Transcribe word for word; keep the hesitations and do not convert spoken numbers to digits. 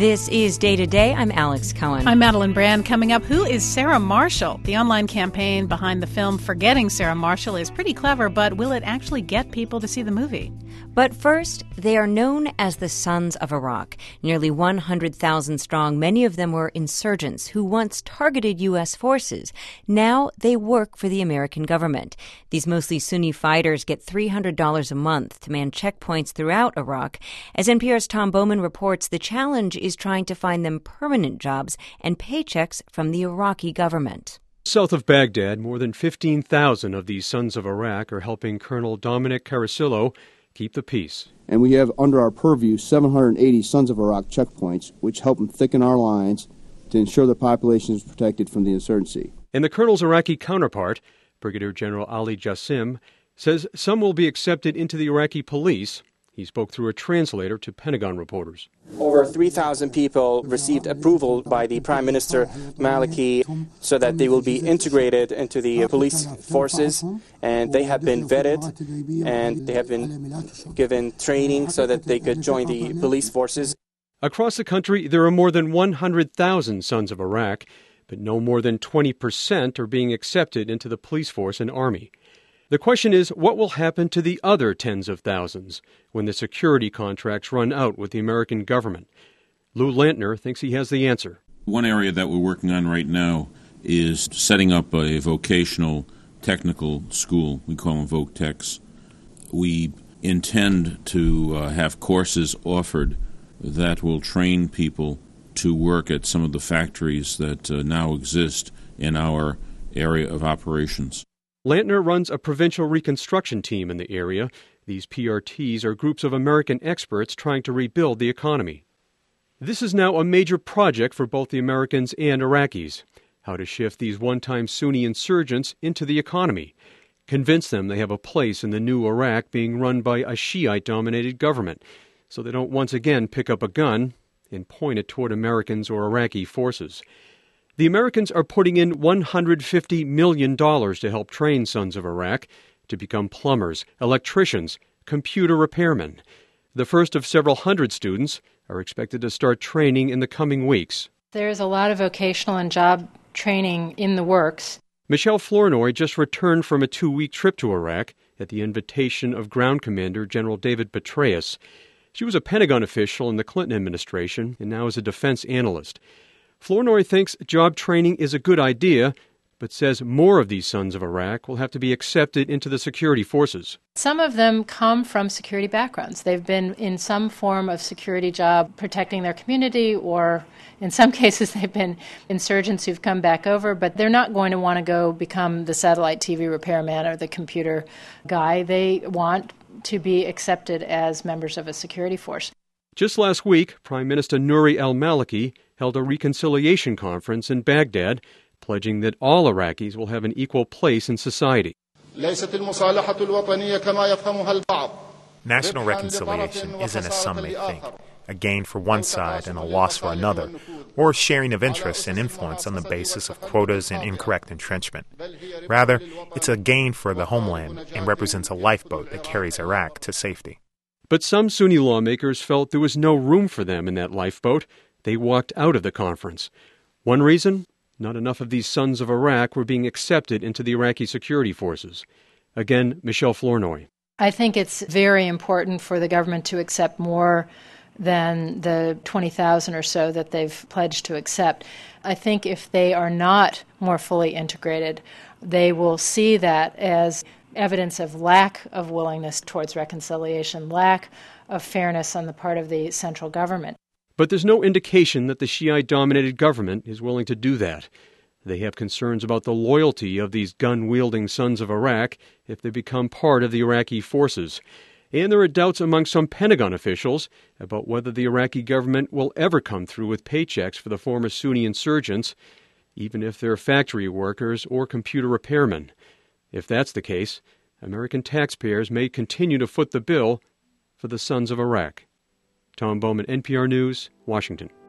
This is Day to Day. I'm Alex Cohen. I'm Madeline Brand. Coming up, who is Sarah Marshall? The online campaign behind the film Forgetting Sarah Marshall is pretty clever, but will it actually get people to see the movie? But first, they are known as the Sons of Iraq. Nearly one hundred thousand strong, many of them were insurgents who once targeted U S forces. Now they work for the American government. These mostly Sunni fighters get three hundred dollars a month to man checkpoints throughout Iraq. As N P R's Tom Bowman reports, the challenge is trying to find them permanent jobs and paychecks from the Iraqi government. South of Baghdad, more than fifteen thousand of these Sons of Iraq are helping Colonel Dominic Carasillo keep the peace. And we have under our purview seven hundred eighty Sons of Iraq checkpoints, which help them thicken our lines to ensure the population is protected from the insurgency. And the colonel's Iraqi counterpart, Brigadier General Ali Jassim, says some will be accepted into the Iraqi police. He spoke through a translator to Pentagon reporters. Over three thousand people received approval by the Prime Minister Maliki so that they will be integrated into the police forces, and they have been vetted and they have been given training so that they could join the police forces. Across the country, there are more than one hundred thousand Sons of Iraq, but no more than twenty percent are being accepted into the police force and army. The question is, what will happen to the other tens of thousands when the security contracts run out with the American government? Lou Lantner thinks he has the answer. One area that we're working on right now is setting up a vocational technical school. We call them Voc Techs. We intend to uh, have courses offered that will train people to work at some of the factories that uh, now exist in our area of operations. Lantner runs a provincial reconstruction team in the area. These P R Ts are groups of American experts trying to rebuild the economy. This is now a major project for both the Americans and Iraqis. How to shift these one-time Sunni insurgents into the economy. Convince them they have a place in the new Iraq being run by a Shiite-dominated government, so they don't once again pick up a gun and point it toward Americans or Iraqi forces. The Americans are putting in one hundred fifty million dollars to help train Sons of Iraq to become plumbers, electricians, computer repairmen. The first of several hundred students are expected to start training in the coming weeks. There's a lot of vocational and job training in the works. Michelle Flournoy just returned from a two-week trip to Iraq at the invitation of Ground Commander General David Petraeus. She was a Pentagon official in the Clinton administration and now is a defense analyst. Flournoy thinks job training is a good idea, but says more of these Sons of Iraq will have to be accepted into the security forces. Some of them come from security backgrounds. They've been in some form of security job protecting their community, or in some cases they've been insurgents who've come back over, but they're not going to want to go become the satellite T V repairman or the computer guy. They want to be accepted as members of a security force. Just last week, Prime Minister Nouri al-Maliki held a reconciliation conference in Baghdad, pledging that all Iraqis will have an equal place in society. National reconciliation isn't as some may think, a gain for one side and a loss for another, or sharing of interests and influence on the basis of quotas and incorrect entrenchment. Rather, it's a gain for the homeland and represents a lifeboat that carries Iraq to safety. But some Sunni lawmakers felt there was no room for them in that lifeboat. They walked out of the conference. One reason? Not enough of these Sons of Iraq were being accepted into the Iraqi security forces. Again, Michelle Flournoy. I think it's very important for the government to accept more than the twenty thousand or so that they've pledged to accept. I think if they are not more fully integrated, they will see that as evidence of lack of willingness towards reconciliation, lack of fairness on the part of the central government. But there's no indication that the Shiite-dominated government is willing to do that. They have concerns about the loyalty of these gun-wielding Sons of Iraq if they become part of the Iraqi forces. And there are doubts among some Pentagon officials about whether the Iraqi government will ever come through with paychecks for the former Sunni insurgents, even if they're factory workers or computer repairmen. If that's the case, American taxpayers may continue to foot the bill for the Sons of Iraq. Tom Bowman, N P R News, Washington.